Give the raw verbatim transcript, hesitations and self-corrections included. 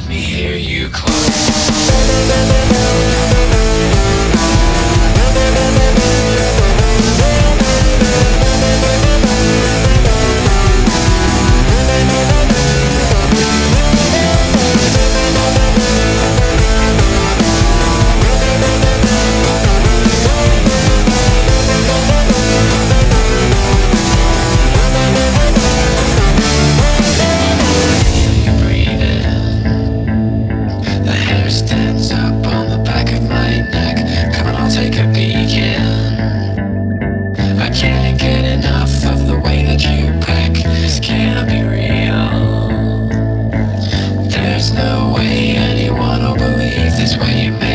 let me hear you close. Stands up on the back of my neck. Come on, I'll take a peek in. I can't get enough of the way that you peck. This can't be real. There's no way anyone will believe this way you make